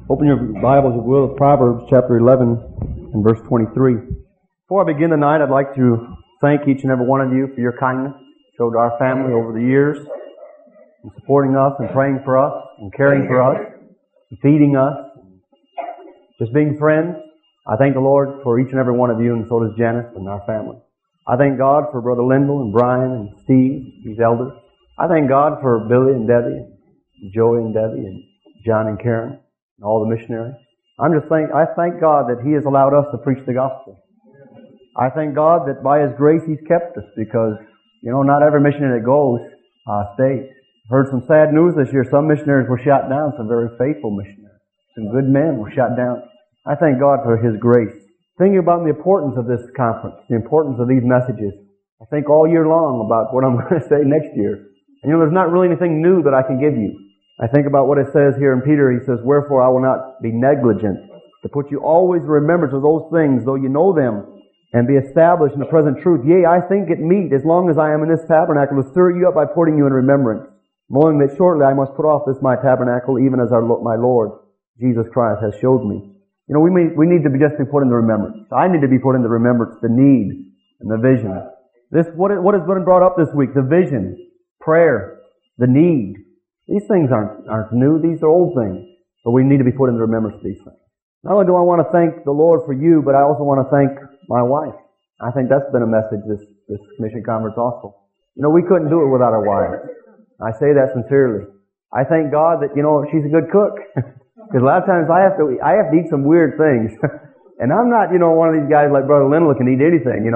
Open your Bibles, if you will, to Proverbs chapter 11 and verse 23. Before I begin tonight, I'd like to thank each and every one of you for your kindness showed to our family over the years, and supporting us and praying for us and caring for us and feeding us, just being friends. I thank the Lord for each and every one of you, and so does Janice and our family. I thank God for Brother Lyndall and Brian and Steve, these elders. I thank God for Billy and Debbie and Joey and Debbie and John and Karen and all the missionaries. I thank God that He has allowed us to preach the gospel. I thank God that by His grace He's kept us, because, not every missionary that goes stays. Heard some sad news this year. Some missionaries were shot down, some very faithful missionaries. Some good men were shot down. I thank God for His grace. Thinking about the importance of this conference, the importance of these messages, I think all year long about what I'm going to say next year. And there's not really anything new that I can give you. I think about what it says here in Peter. He says, "Wherefore I will not be negligent to put you always in remembrance of those things, though you know them, and be established in the present truth. Yea, I think it meet, as long as I am in this tabernacle, to stir you up by putting you in remembrance, knowing that shortly I must put off this my tabernacle, even as my Lord Jesus Christ has showed me." We need to be just be put into remembrance. I need to be put into remembrance the need and the vision. What has been brought up this week? The vision, prayer, the need. These things aren't new. These are old things. But we need to be put into remembrance of these things. Not only do I want to thank the Lord for you, but I also want to thank my wife. I think that's been a message this mission conference also. We couldn't do it without our wives. I say that sincerely. I thank God that, she's a good cook. Because a lot of times I have to eat some weird things. And I'm not, one of these guys like Brother Lyndall can eat anything.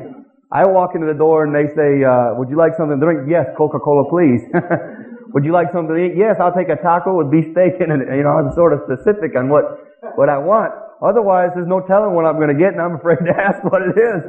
I walk into the door and they say, "Would you like something to drink?" "Yes, Coca-Cola, please." "Would you like something to eat?" "Yes, I'll take a taco with beef steak in it." I'm sort of specific on what I want. Otherwise, there's no telling what I'm going to get, and I'm afraid to ask what it is.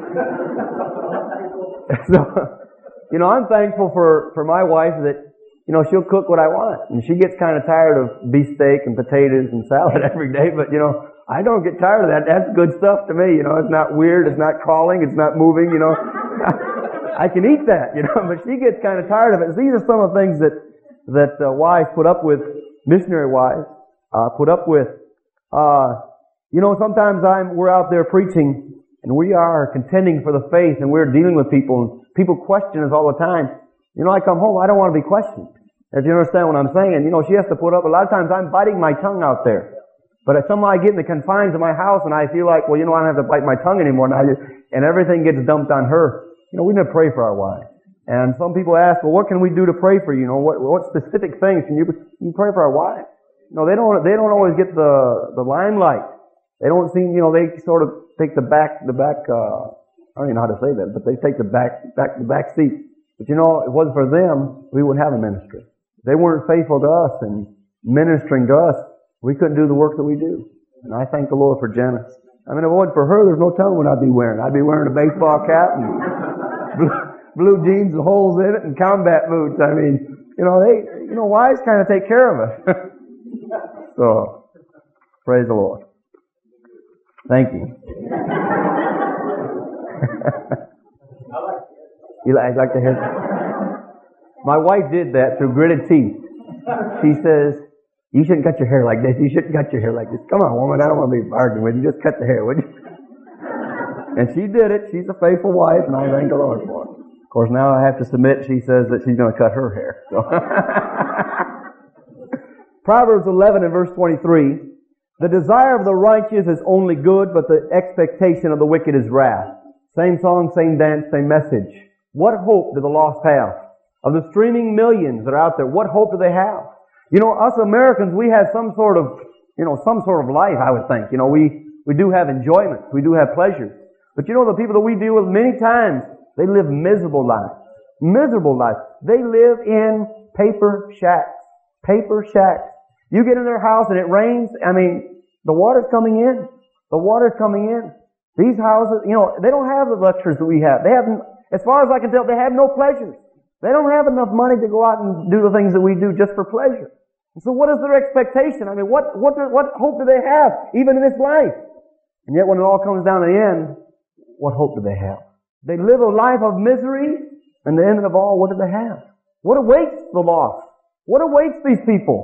So, I'm thankful for my wife that, she'll cook what I want. And she gets kind of tired of beef steak and potatoes and salad every day, but, I don't get tired of that. That's good stuff to me. It's not weird, it's not crawling, it's not moving, I can eat that, but she gets kind of tired of it. These are some of the things that wives put up with, missionary wives, put up with. Sometimes we're out there preaching and we are contending for the faith and we're dealing with people and people question us all the time. I come home, I don't want to be questioned. If you understand what I'm saying, she has to put up, a lot of times I'm biting my tongue out there. But if somehow I get in the confines of my house and I feel like, I don't have to bite my tongue anymore and everything gets dumped on her. We need to pray for our wives. And some people ask, well, what can we do to pray for you? What specific things can you pray for our wives? They don't always get the limelight. They don't seem, they sort of take the back, I don't even know how to say that, but they take the back seat. But it wasn't for them, we wouldn't have a ministry. If they weren't faithful to us and ministering to us, we couldn't do the work that we do. And I thank the Lord for Janice. If it wasn't for her, there's no telling what I'd be wearing. I'd be wearing a baseball cap and blue jeans with holes in it and combat boots. Wives kind of take care of us. So, praise the Lord. Thank you. You like to hear that? My wife did that through gritted teeth. She says, "You shouldn't cut your hair like this. You shouldn't cut your hair like this. Come on, woman, I don't want to be arguing with you. Just cut the hair, would you?" And she did it. She's a faithful wife, and I thank the Lord for it. Of course, now I have to submit. She says that she's going to cut her hair. So. Proverbs 11 and verse 23. "The desire of the righteous is only good, but the expectation of the wicked is wrath." Same song, same dance, same message. What hope do the lost have? Of the streaming millions that are out there, what hope do they have? Us Americans, we have some sort of life, I would think. We do have enjoyments. We do have pleasures. But the people that we deal with many times, they live miserable lives. Miserable lives. They live in paper shacks. Paper shacks. You get in their house and it rains, the water's coming in. The water's coming in. These houses, they don't have the luxuries that we have. They haven't, as far as I can tell, they have no pleasures. They don't have enough money to go out and do the things that we do just for pleasure. And so what is their expectation? What hope do they have, even in this life? And yet when it all comes down to the end, what hope do they have? They live a life of misery, and the end of all, what do they have? What awaits the lost? What awaits these people?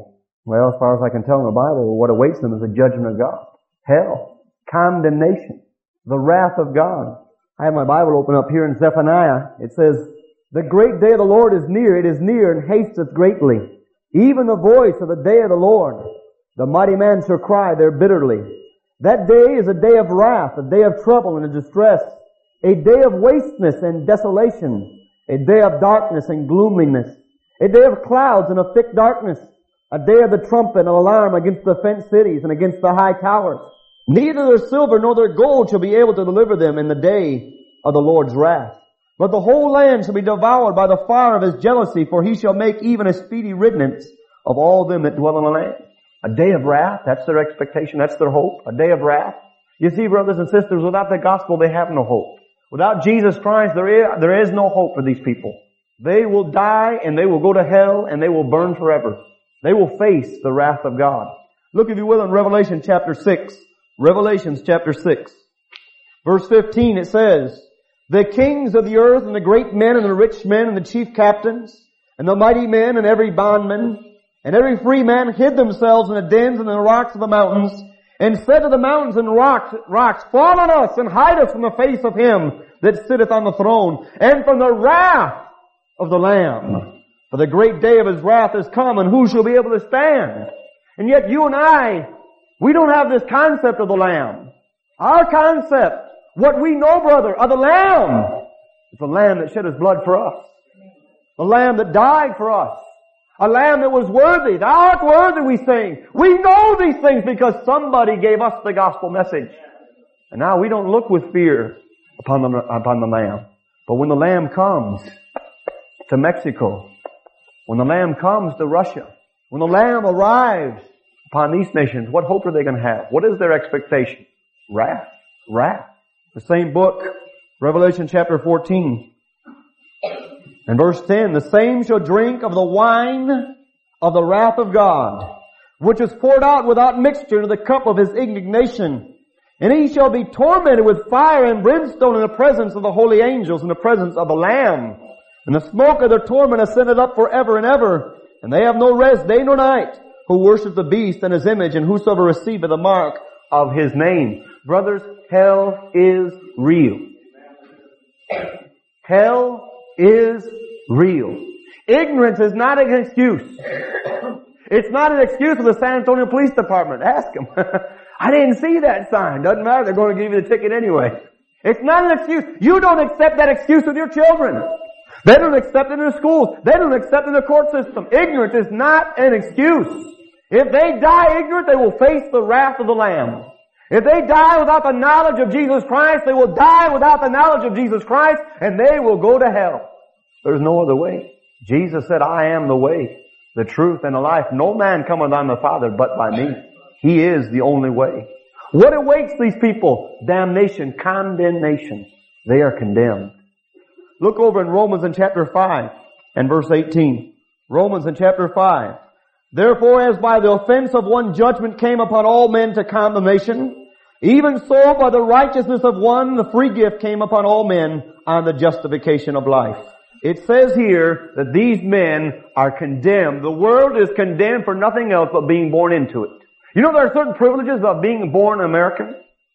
Well, as far as I can tell in the Bible, what awaits them is the judgment of God. Hell. Condemnation. The wrath of God. I have my Bible open up here in Zephaniah. It says, the great day of the Lord is near. It is near and hasteth greatly. Even the voice of the day of the Lord. The mighty man shall cry there bitterly. That day is a day of wrath, a day of trouble and of distress, a day of wasteness and desolation, a day of darkness and gloominess, a day of clouds and of thick darkness, a day of the trumpet and alarm against the fenced cities and against the high towers. Neither their silver nor their gold shall be able to deliver them in the day of the Lord's wrath. But the whole land shall be devoured by the fire of His jealousy, for He shall make even a speedy riddance of all them that dwell in the land. A day of wrath, that's their expectation, that's their hope. A day of wrath. You see, brothers and sisters, without the gospel they have no hope. Without Jesus Christ there is no hope for these people. They will die and they will go to hell and they will burn forever. They will face the wrath of God. Look, if you will, in Revelation chapter 6. Revelations chapter 6. Verse 15 it says, the kings of the earth and the great men and the rich men and the chief captains and the mighty men and every bondman and every free man hid themselves in the dens and in the rocks of the mountains, and said to the mountains and rocks, fall on us and hide us from the face of Him that sitteth on the throne, and from the wrath of the Lamb. For the great day of His wrath is come, and who shall be able to stand? And yet you and I, we don't have this concept of the Lamb. Our concept, what we know, brother, of the Lamb, is the Lamb that shed His blood for us. The Lamb that died for us. A Lamb that was worthy. Thou art worthy, we sing. We know these things because somebody gave us the gospel message. And now we don't look with fear upon the Lamb. But when the Lamb comes to Mexico, when the Lamb comes to Russia, when the Lamb arrives upon these nations, what hope are they going to have? What is their expectation? Wrath. Wrath. The same book, Revelation chapter 14. In verse 10, the same shall drink of the wine of the wrath of God, which is poured out without mixture into the cup of His indignation. And he shall be tormented with fire and brimstone in the presence of the holy angels, in the presence of the Lamb. And the smoke of their torment ascended up forever and ever. And they have no rest day nor night, who worship the beast and His image, and whosoever receiveth the mark of His name. Brothers, hell is real. Hell is real. Ignorance is not an excuse. It's not an excuse for the San Antonio Police Department. Ask them. I didn't see that sign. Doesn't matter. They're going to give you the ticket anyway. It's not an excuse. You don't accept that excuse with your children. They don't accept it in the schools. They don't accept it in the court system. Ignorance is not an excuse. If they die ignorant, they will face the wrath of the Lamb. If they die without the knowledge of Jesus Christ, they will die without the knowledge of Jesus Christ, and they will go to hell. There's no other way. Jesus said, I am the way, the truth, and the life. No man cometh unto the Father but by me. He is the only way. What awaits these people? Damnation, condemnation. They are condemned. Look over in Romans in chapter 5 and verse 18. Romans in chapter 5. Therefore, as by the offense of one judgment came upon all men to condemnation, even so by the righteousness of one the free gift came upon all men on the justification of life. It says here that these men are condemned. The world is condemned for nothing else but being born into it. You know there are certain privileges of being born American?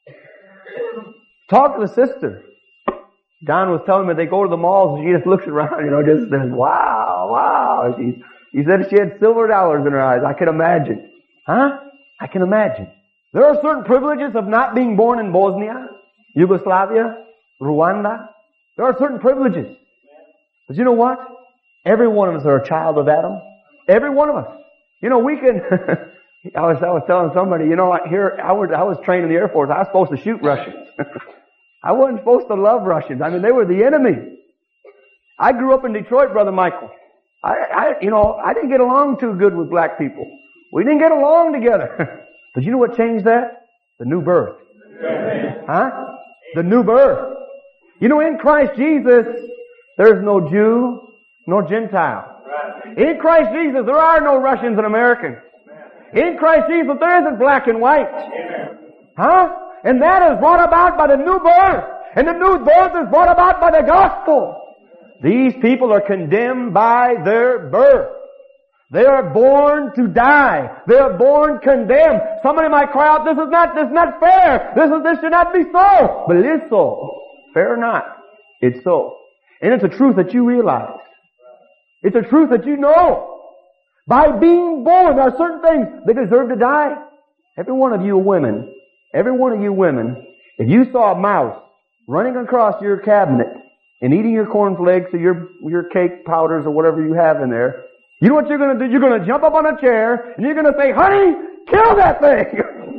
Talk to the sister. Don was telling me they go to the malls and she just looks around, just says, wow. He said she had silver dollars in her eyes. I can imagine. Huh? I can imagine. There are certain privileges of not being born in Bosnia, Yugoslavia, Rwanda. There are certain privileges. But you know what? Every one of us are a child of Adam. Every one of us. We can... I was telling somebody, here, I was trained in the Air Force. I was supposed to shoot Russians. I wasn't supposed to love Russians. They were the enemy. I grew up in Detroit, Brother Michael. I didn't get along too good with black people. We didn't get along together. But you know what changed that? The new birth. Huh? The new birth. In Christ Jesus, there's no Jew, nor Gentile. In Christ Jesus, there are no Russians and Americans. In Christ Jesus, there isn't black and white. Huh? And that is brought about by the new birth. And the new birth is brought about by the gospel. These people are condemned by their birth. They are born to die. They are born condemned. Somebody might cry out, this is not fair. This should not be so. But it is so. Fair or not, it's so. And it's a truth that you realize. It's a truth that you know. By being born, there are certain things they deserve to die. Every one of you women, if you saw a mouse running across your cabinet and eating your cornflakes or your cake powders or whatever you have in there, you know what you're going to do? You're going to jump up on a chair and you're going to say, honey, kill that thing.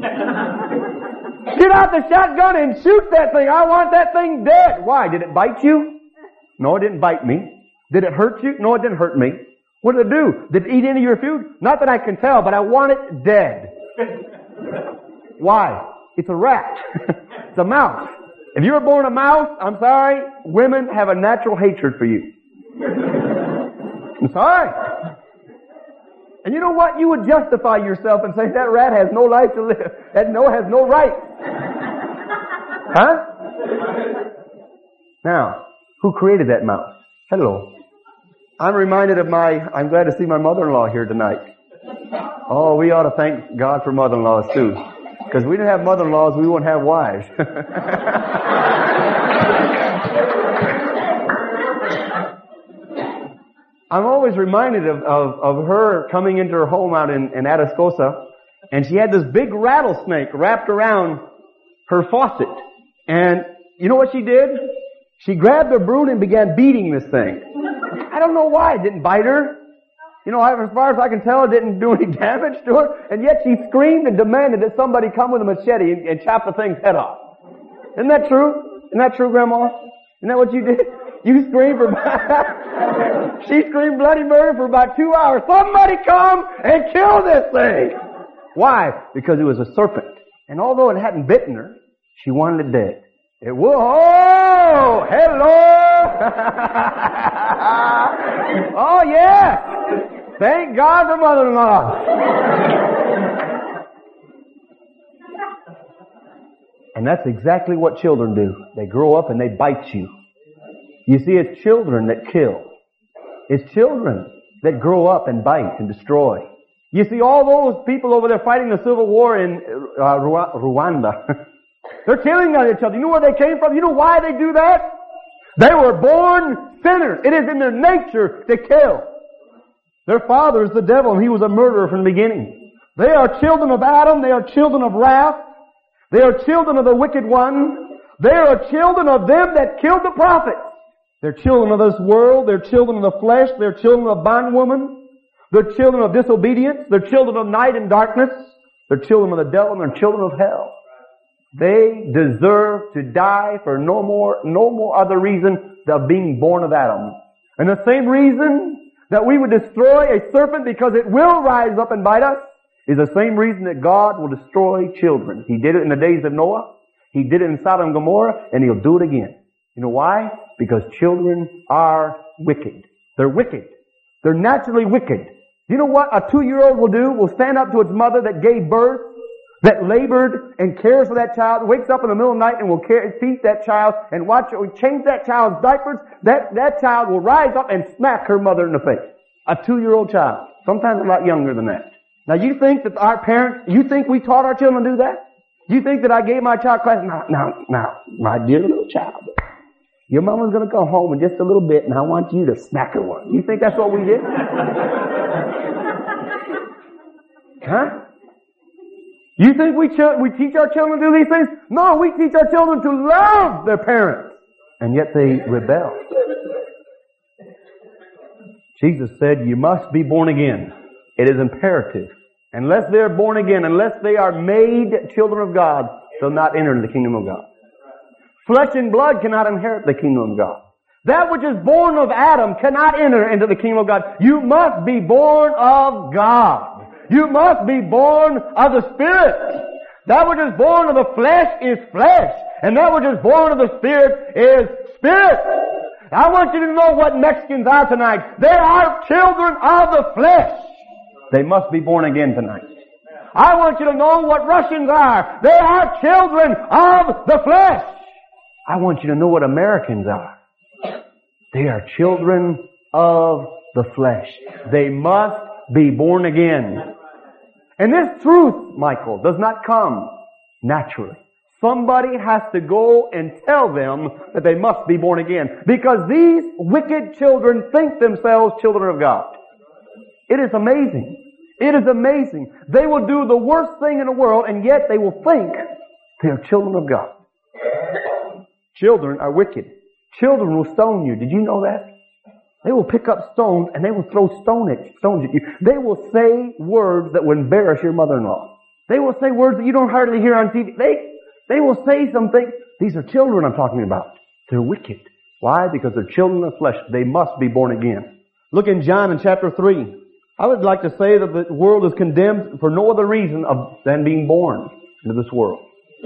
Get out the shotgun and shoot that thing. I want that thing dead. Why? Did it bite you? No, it didn't bite me. Did it hurt you? No, it didn't hurt me. What did it do? Did it eat any of your food? Not that I can tell, but I want it dead. Why? It's a rat. It's a mouse. If you were born a mouse, I'm sorry, women have a natural hatred for you. I'm sorry. And you know what? You would justify yourself and say, that rat has no life to live. That has no right. Huh? Now, who created that mouse? Hello. I'm glad to see my mother-in-law here tonight. Oh, we ought to thank God for mother-in-laws too. Because if we didn't have mother-in-laws, we wouldn't have wives. I'm always reminded of her coming into her home out in Atascosa, and she had this big rattlesnake wrapped around her faucet. And you know what she did? She grabbed her broom and began beating this thing. I don't know why. It didn't bite her. You know, as far as I can tell, it didn't do any damage to her. And yet she screamed and demanded that somebody come with a machete and chop the thing's head off. Isn't that true? Isn't that true, Grandma? Isn't that what you did? You screamed she screamed bloody murder for about 2 hours. Somebody come and kill this thing. Why? Because it was a serpent. And although it hadn't bitten her, she wanted it dead. It will. Oh, hello. Oh, yeah. Thank God for mother-in-law. And that's exactly what children do. They grow up and they bite you. You see, it's children that kill. It's children that grow up and bite and destroy. You see, all those people over there fighting the civil war in Rwanda, they're killing each other. You know where they came from? You know why they do that? They were born sinners. It is in their nature to kill. Their father is the devil, and he was a murderer from the beginning. They are children of Adam. They are children of wrath. They are children of the wicked one. They are children of them that killed the prophets. They're children of this world. They're children of the flesh. They're children of bondwoman. They're children of disobedience. They're children of night and darkness. They're children of the devil, and they're children of hell. They deserve to die for no more other reason than being born of Adam. And the same reason that we would destroy a serpent because it will rise up and bite us is the same reason that God will destroy children. He did it in the days of Noah. He did it in Sodom and Gomorrah, and He'll do it again. You know why? Because children are wicked. They're wicked. They're naturally wicked. You know what a 2-year-old will do? Will stand up to its mother that gave birth, that labored and cares for that child, wakes up in the middle of the night and will feed that child and watch it, change that child's diapers. That child will rise up and smack her mother in the face. A 2-year-old child. Sometimes a lot younger than that. Now you think that our parents, you think we taught our children to do that? You think that I gave my child class? Now, my dear little child, your mama's going to come home in just a little bit and I want you to smack her one. You think that's what we did? Huh? You think we teach our children to do these things? No, we teach our children to love their parents. And yet they rebel. Jesus said, you must be born again. It is imperative. Unless they're born again, unless they are made children of God, they'll not enter into the kingdom of God. Flesh and blood cannot inherit the kingdom of God. That which is born of Adam cannot enter into the kingdom of God. You must be born of God. You must be born of the Spirit. That which is born of the flesh is flesh. And that which is born of the Spirit is spirit. I want you to know what Mexicans are tonight. They are children of the flesh. They must be born again tonight. I want you to know what Russians are. They are children of the flesh. I want you to know what Americans are. They are children of the flesh. They must be born again. And this truth, Michael, does not come naturally. Somebody has to go and tell them that they must be born again. Because these wicked children think themselves children of God. It is amazing. It is amazing. They will do the worst thing in the world, and yet they will think they are children of God. Children are wicked. Children will stone you. Did you know that? They will pick up stones and they will throw stones at you. They will say words that will embarrass your mother-in-law. They will say words that you don't hardly hear on TV. They will say something. These are children I'm talking about. They're wicked. Why? Because they're children of flesh. They must be born again. Look in John in chapter 3. I would like to say that the world is condemned for no other reason than being born into this world.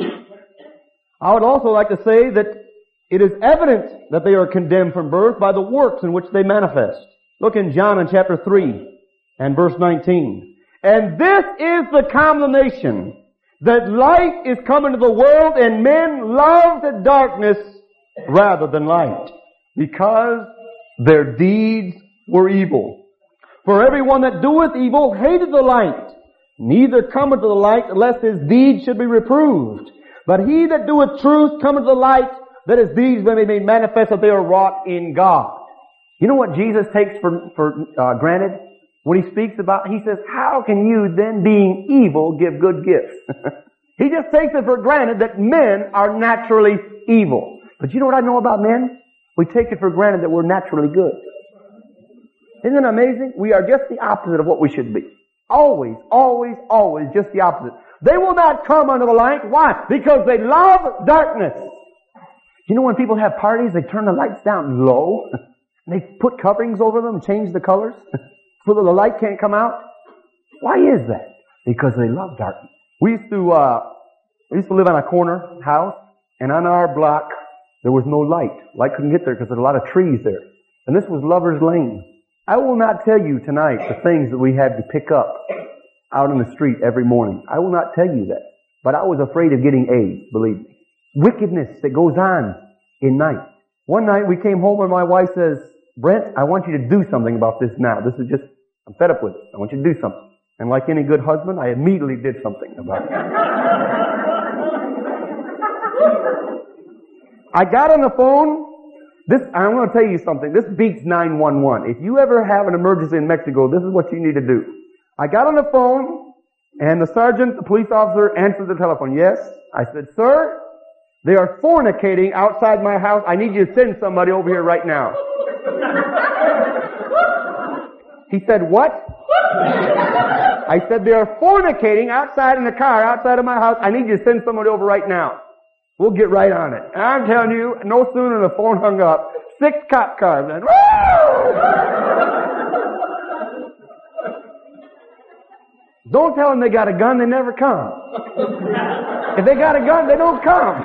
I would also like to say that it is evident that they are condemned from birth by the works in which they manifest. Look in John in chapter 3 and verse 19. And this is the condemnation, that light is come into the world, and men loved darkness rather than light, because their deeds were evil. For everyone that doeth evil hated the light, neither cometh to the light, lest his deeds should be reproved. But he that doeth truth cometh to the light, that his deeds may be made manifest that they are wrought in God. You know what Jesus takes for granted? When he speaks about, he says, how can you then, being evil, give good gifts? He just takes it for granted that men are naturally evil. But you know what I know about men? We take it for granted that we're naturally good. Isn't it amazing? We are just the opposite of what we should be. Always, always, always just the opposite. They will not come under the light. Why? Because they love darkness. You know when people have parties, they turn the lights down low, and they put coverings over them and change the colors so that the light can't come out? Why is that? Because they love darkness. We used to live on a corner house, and on our block there was no light. Light couldn't get there because there's a lot of trees there. And this was Lover's Lane. I will not tell you tonight the things that we had to pick up out in the street every morning. I will not tell you that. But I was afraid of getting AIDS, believe me. Wickedness that goes on in night. One night we came home and my wife says, Brent, I want you to do something about this now. This is just, I'm fed up with it. I want you to do something. And like any good husband, I immediately did something about it. I got on the phone. I'm going to tell you something. This beats 911. If you ever have an emergency in Mexico, this is what you need to do. I got on the phone, and the sergeant, the police officer, answered the telephone. Yes. I said, sir, they are fornicating outside my house. I need you to send somebody over here right now. He said, what? I said, they are fornicating outside in the car, outside of my house. I need you to send somebody over right now. We'll get right on it. And I'm telling you, no sooner than the phone hung up, 6 cop cars. And, don't tell them they got a gun, they never come. If they got a gun, they don't come.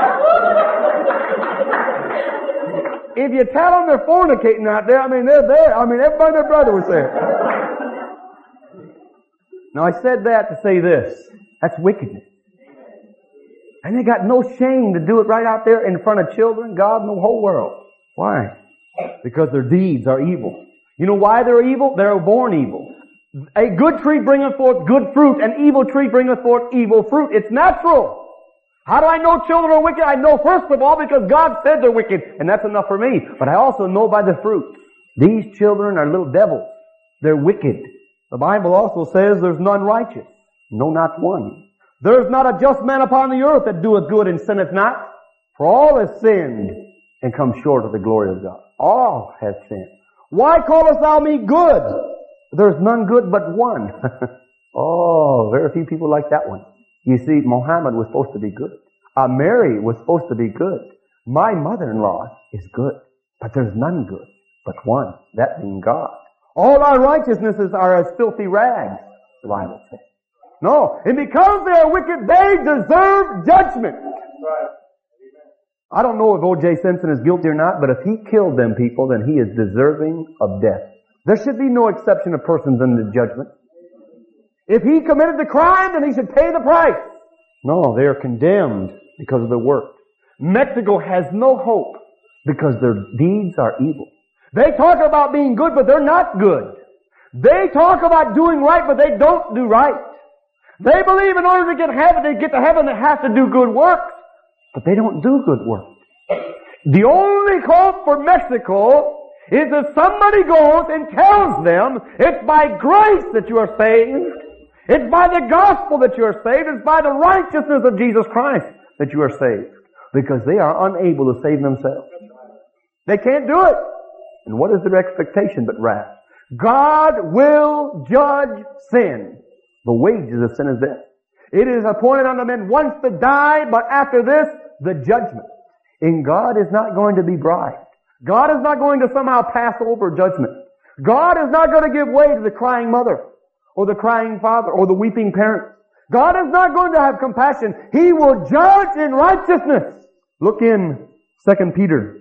If you tell them they're fornicating out there, they're there. Everybody and their brother was there. Now I said that to say this. That's wickedness. And they got no shame to do it right out there in front of children, God, and the whole world. Why? Because their deeds are evil. You know why they're evil? They're born evil. A good tree bringeth forth good fruit, an evil tree bringeth forth evil fruit. It's natural. How do I know children are wicked? I know first of all because God said they're wicked, and that's enough for me. But I also know by the fruit. These children are little devils. They're wicked. The Bible also says there's none righteous. No, not one. There is not a just man upon the earth that doeth good and sinneth not. For all have sinned and come short of the glory of God. All have sinned. Why callest thou me good? There's none good but one. Oh, very few people like that one. You see, Muhammad was supposed to be good. Mary was supposed to be good. My mother-in-law is good. But there's none good but one, that being God. All our righteousnesses are as filthy rags, the Bible says. No, and because they are wicked, they deserve judgment. I don't know if O.J. Simpson is guilty or not, but if he killed them people, then he is deserving of death. There should be no exception of persons in the judgment. If he committed the crime, then he should pay the price. No, they are condemned because of their work. Mexico has no hope because their deeds are evil. They talk about being good, but they're not good. They talk about doing right, but they don't do right. They believe in order to get to heaven, they have to do good works, but they don't do good works. The only hope for Mexico is that somebody goes and tells them it's by grace that you are saved. It's by the gospel that you are saved. It's by the righteousness of Jesus Christ that you are saved. Because they are unable to save themselves. They can't do it. And what is their expectation but wrath? God will judge sin. The wages of sin is death. It is appointed unto men once to die, but after this, the judgment. And God is not going to be bribed. God is not going to somehow pass over judgment. God is not going to give way to the crying mother, or the crying father, or the weeping parent. God is not going to have compassion. He will judge in righteousness. Look in 2 Peter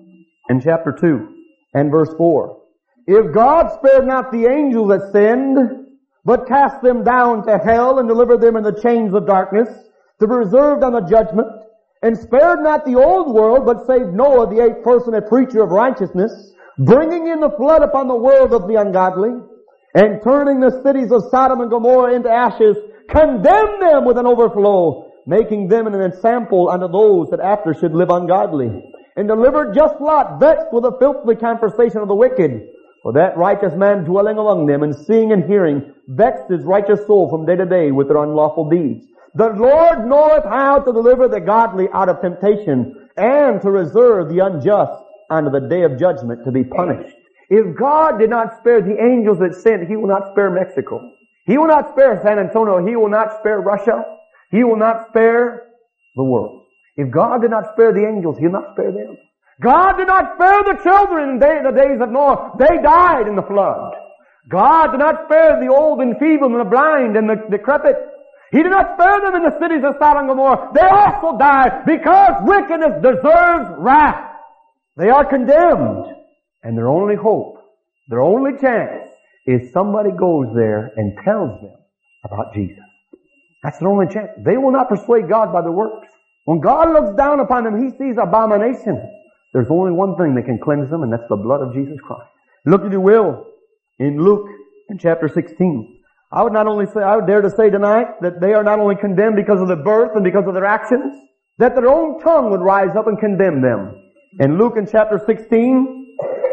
in chapter 2 and verse 4. If God spared not the angels that sinned, but cast them down to hell and delivered them in the chains of darkness, to be reserved on the judgment, and spared not the old world, but saved Noah, the eighth person, a preacher of righteousness, bringing in the flood upon the world of the ungodly, and turning the cities of Sodom and Gomorrah into ashes, condemned them with an overflow, making them an example unto those that after should live ungodly, and delivered just Lot, vexed with the filthy conversation of the wicked. For that righteous man dwelling among them, and seeing and hearing, vexed his righteous soul from day to day with their unlawful deeds. The Lord knoweth how to deliver the godly out of temptation, and to reserve the unjust unto the day of judgment to be punished. If God did not spare the angels that sinned, He will not spare Mexico. He will not spare San Antonio. He will not spare Russia. He will not spare the world. If God did not spare the angels, He'll not spare them. God did not spare the children in the days of Noah. They died in the flood. God did not spare the old and feeble and the blind and the decrepit. He did not spare them in the cities of Sodom and Gomorrah. They also died because wickedness deserves wrath. They are condemned. And their only hope, their only chance, is somebody goes there and tells them about Jesus. That's their only chance. They will not persuade God by their works. When God looks down upon them, He sees abomination. There's only one thing that can cleanse them, and that's the blood of Jesus Christ. Look, if you will, in Luke, in chapter 16. I would dare to say tonight that they are not only condemned because of their birth and because of their actions, that their own tongue would rise up and condemn them. In Luke, in chapter 16,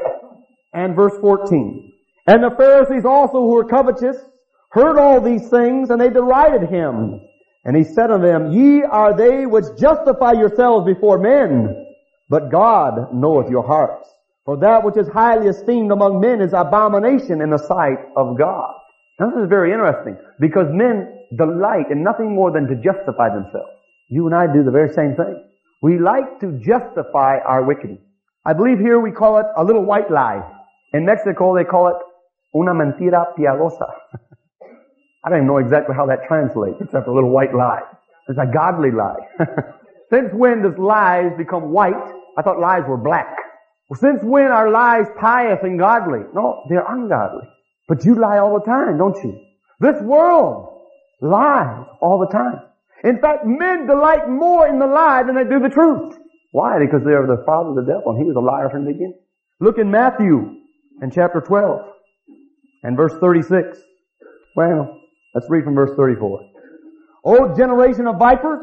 and verse 14. And the Pharisees also, who were covetous, heard all these things, and they derided Him. And He said unto them, Ye are they which justify yourselves before men, but God knoweth your hearts. For that which is highly esteemed among men is abomination in the sight of God. Now this is very interesting, because men delight in nothing more than to justify themselves. You and I do the very same thing. We like to justify our wickedness. I believe here we call it a little white lie. In Mexico they call it una mentira piadosa. I don't even know exactly how that translates, except a little white lie. It's a godly lie. Since when does lies become white? I thought lies were black. Well, since when are lies pious and godly? No, they're ungodly. But you lie all the time, don't you? This world lies all the time. In fact, men delight more in the lie than they do the truth. Why? Because they are the father of the devil, and he was a liar from the beginning. Look in Matthew, in chapter 12, and verse 36. Well, let's read from verse 34. O generation of vipers!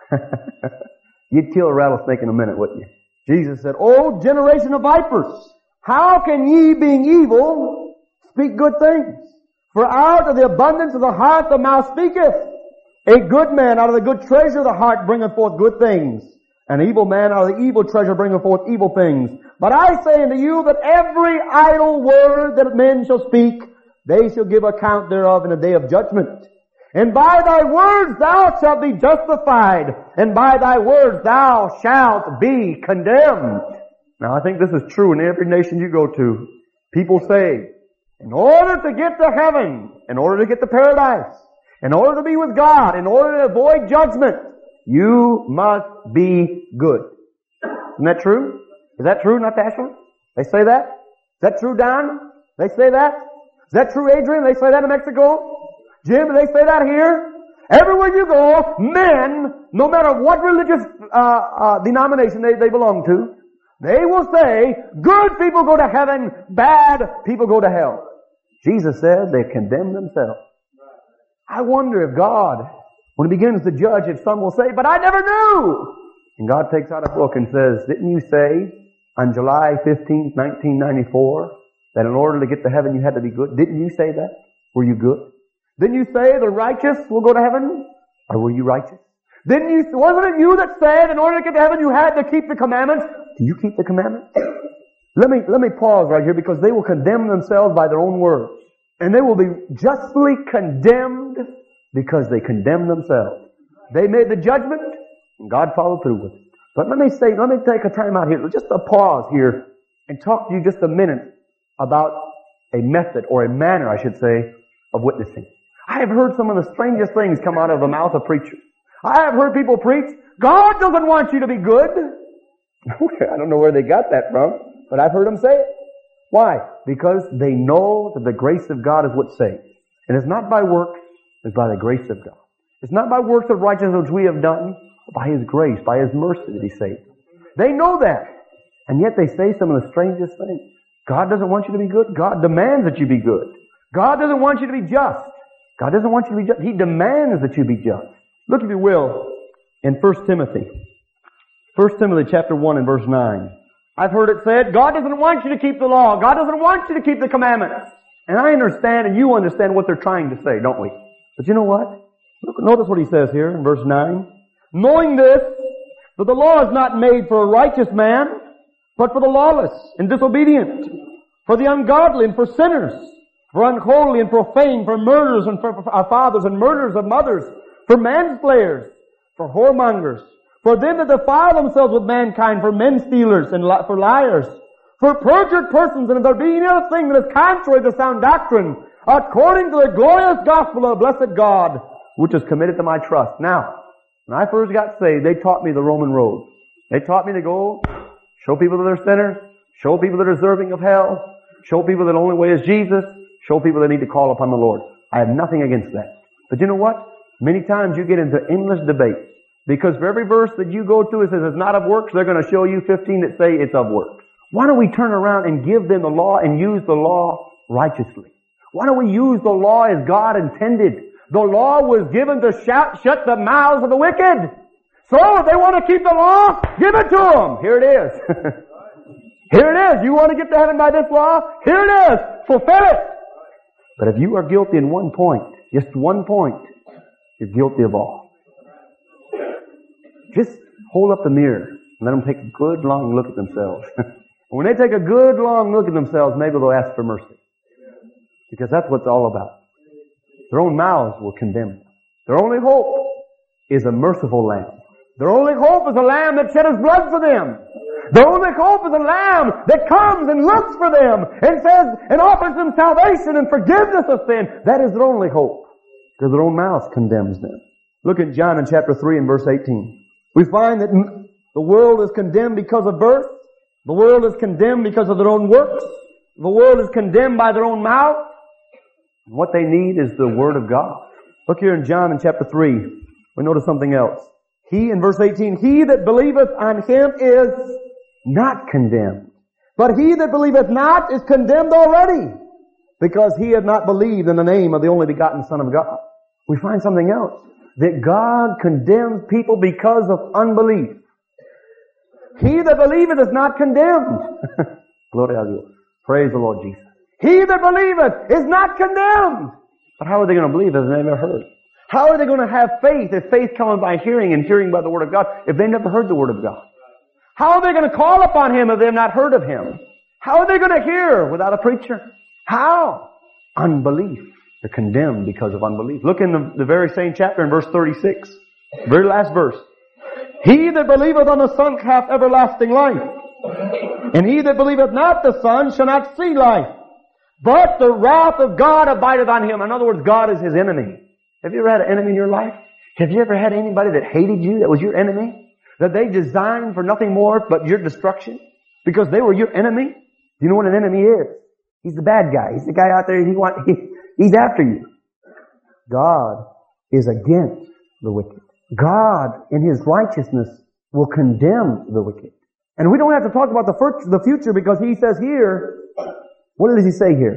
You'd kill a rattlesnake in a minute, wouldn't you? Jesus said, O generation of vipers! How can ye, being evil, speak good things? For out of the abundance of the heart the mouth speaketh. A good man out of the good treasure of the heart bringeth forth good things. An evil man out of the evil treasure bringeth forth evil things. But I say unto you that every idle word that men shall speak, they shall give account thereof in the day of judgment. And by thy words thou shalt be justified, and by thy words thou shalt be condemned. Now I think this is true in every nation you go to. People say, in order to get to heaven, in order to get to paradise, in order to be with God, in order to avoid judgment, you must be good. Isn't that true? Is that true, Natasha? They say that? Is that true, Don? They say that? Is that true, Adrian? They say that in Mexico? Jim, do they say that here? Everywhere you go, men, no matter what religious denomination they belong to, they will say, good people go to heaven, bad people go to hell. Jesus said they condemn themselves. I wonder if God, when He begins to judge, if some will say, but I never knew. And God takes out a book and says, didn't you say on July 15th, 1994, that in order to get to heaven you had to be good? Didn't you say that? Were you good? Didn't you say the righteous will go to heaven? Or were you righteous? Wasn't it you that said in order to get to heaven you had to keep the commandments? Do you keep the commandments? Let me pause right here, because they will condemn themselves by their own words. And they will be justly condemned because they condemn themselves. They made the judgment and God followed through with it. But let me take a time out here, just a pause here, and talk to you just a minute about a method, or a manner, I should say, of witnessing. I have heard some of the strangest things come out of the mouth of preachers. I have heard people preach, God doesn't want you to be good. I don't know where they got that from, but I've heard them say it. Why? Because they know that the grace of God is what saves. And it's not by works, it's by the grace of God. It's not by works of righteousness which we have done, but by His grace, by His mercy that He saved. They know that. And yet they say some of the strangest things. God doesn't want you to be good. God demands that you be good. God doesn't want you to be just. God doesn't want you to be just. He demands that you be just. Look, if you will, in 1 Timothy. 1 Timothy chapter 1 and verse 9. I've heard it said, God doesn't want you to keep the law. God doesn't want you to keep the commandments. And I understand, and you understand what they're trying to say, don't we? But you know what? Look, notice what he says here in verse 9. Knowing this, that the law is not made for a righteous man, but for the lawless and disobedient, for the ungodly and for sinners, for unholy and profane, for murderers and for our fathers and murderers of mothers, for manslayers, for whoremongers, for them that defile themselves with mankind, for men stealers and for liars, for perjured persons, and if there be any other thing that is contrary to sound doctrine, according to the glorious gospel of blessed God, which is committed to my trust. Now, when I first got saved, they taught me the Roman road. They taught me to go show people that they're sinners, show people that are deserving of hell, show people that the only way is Jesus, show people that need to call upon the Lord. I have nothing against that. But you know what? Many times you get into endless debate. Because for every verse that you go to that says it's not of works, they're going to show you 15 that say it's of works. Why don't we turn around and give them the law and use the law righteously? Why don't we use the law as God intended? The law was given to shut the mouths of the wicked. So if they want to keep the law, give it to them. Here it is. Here it is. You want to get to heaven by this law? Here it is. Fulfill it. But if you are guilty in one point, just one point, you're guilty of all. Just hold up the mirror and let them take a good long look at themselves. When they take a good long look at themselves, maybe they'll ask for mercy. Because that's what it's all about. Their own mouths will condemn them. Their only hope is a merciful lamb. Their only hope is a lamb that shed his blood for them. Their only hope is a lamb that comes and looks for them and says and offers them salvation and forgiveness of sin. That is their only hope. Because their own mouth condemns them. Look at John in chapter 3 and verse 18. We find that the world is condemned because of birth. The world is condemned because of their own works. The world is condemned by their own mouth. What they need is the Word of God. Look here in John in chapter 3. We notice something else. He, in verse 18, he that believeth on Him is not condemned. But he that believeth not is condemned already, because he hath not believed in the name of the only begotten Son of God. We find something else. That God condemns people because of unbelief. He that believeth is not condemned. Glory to God. Praise the Lord Jesus. He that believeth is not condemned. But how are they going to believe if they've never heard? How are they going to have faith if faith comes by hearing and hearing by the Word of God if they've never heard the Word of God? How are they going to call upon Him if they have not heard of Him? How are they going to hear without a preacher? How? Unbelief. They're condemned because of unbelief. Look in the very same chapter in verse 36. Very last verse. He that believeth on the Son hath everlasting life. And he that believeth not the Son shall not see life. But the wrath of God abideth on him. In other words, God is his enemy. Have you ever had an enemy in your life? Have you ever had anybody that hated you, that was your enemy? That they designed for nothing more but your destruction? Because they were your enemy? You know what an enemy is? He's the bad guy. He's the guy out there, he's after you. God is against the wicked. God, in His righteousness, will condemn the wicked. And we don't have to talk about the future because He says here, what does He say here?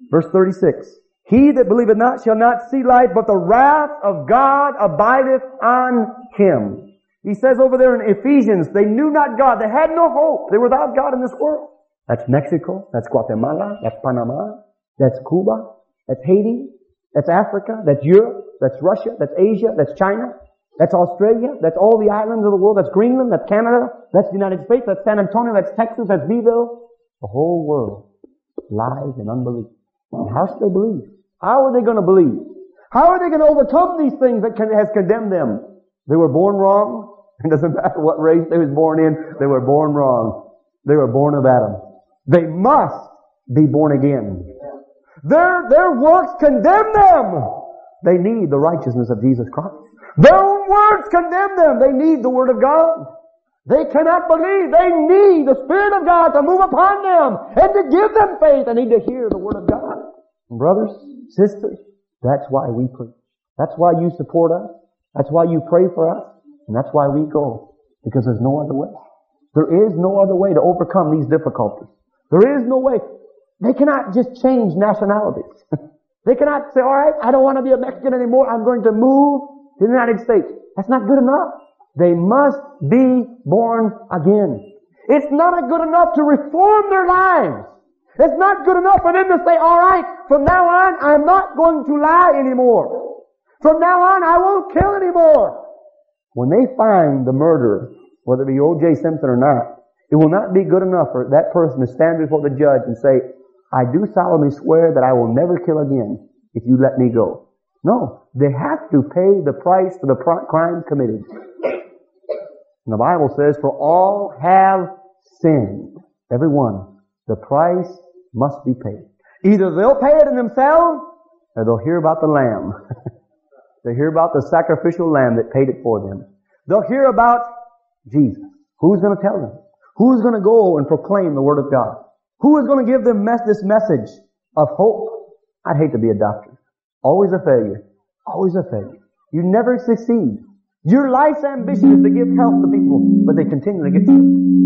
Verse 36. He that believeth not shall not see life, but the wrath of God abideth on him. He says over there in Ephesians, they knew not God. They had no hope. They were without God in this world. That's Mexico. That's Guatemala. That's Panama. That's Cuba. That's Haiti. That's Africa. That's Europe. That's Russia. That's Asia. That's China. That's Australia. That's all the islands of the world. That's Greenland. That's Canada. That's the United States. That's San Antonio. That's Texas. That's Beeville. The whole world lies in unbelief. And how should they believe? How are they going to believe? How are they going to overcome these things that has condemned them? They were born wrong. It doesn't matter what race they was born in. They were born wrong. They were born of Adam. They must be born again. Their works condemn them. They need the righteousness of Jesus Christ. Their own words condemn them. They need the Word of God. They cannot believe. They need the Spirit of God to move upon them and to give them faith. They need to hear the Word of God. And brothers, sisters, that's why we preach. That's why you support us. That's why you pray for us. And that's why we go. Because there's no other way. There is no other way to overcome these difficulties. There is no way. They cannot just change nationalities. They cannot say, all right, I don't want to be a Mexican anymore. I'm going to move to the United States. That's not good enough. They must be born again. It's not good enough to reform their lives. It's not good enough for them to say, all right, from now on, I'm not going to lie anymore. From now on, I won't kill anymore. When they find the murderer, whether it be O.J. Simpson or not, it will not be good enough for that person to stand before the judge and say, I do solemnly swear that I will never kill again if you let me go. No, they have to pay the price for the crime committed. And the Bible says, for all have sinned. Every one. The price must be paid. Either they'll pay it in themselves, or they'll hear about the Lamb. They'll hear about the sacrificial Lamb that paid it for them. They'll hear about Jesus. Who's going to tell them? Who's going to go and proclaim the Word of God? Who is going to give them this message of hope? I'd hate to be a doctor. Always a failure. Always a failure. You never succeed. Your life's ambition is to give health to people, but they continue to get sick.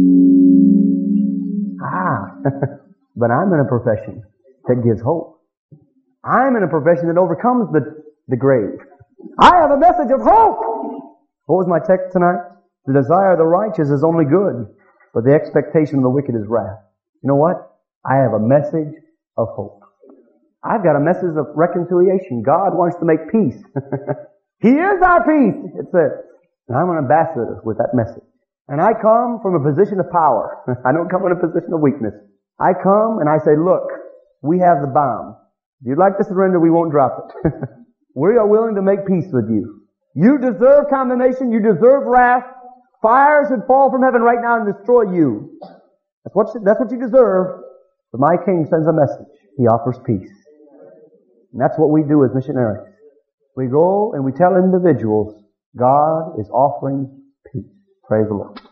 But I'm in a profession that gives hope. I'm in a profession that overcomes the grave. I have a message of hope. What was my text tonight? The desire of the righteous is only good, but the expectation of the wicked is wrath. You know what? I have a message of hope. I've got a message of reconciliation. God wants to make peace. He is our peace, it says. And I'm an ambassador with that message. And I come from a position of power. I don't come in a position of weakness. I come and I say, look, we have the bomb. If you'd like to surrender, we won't drop it. We are willing to make peace with you. You deserve condemnation. You deserve wrath. Fire should fall from heaven right now and destroy you. That's what you deserve. But my King sends a message. He offers peace. And that's what we do as missionaries. We go and we tell individuals, God is offering peace. Praise the Lord.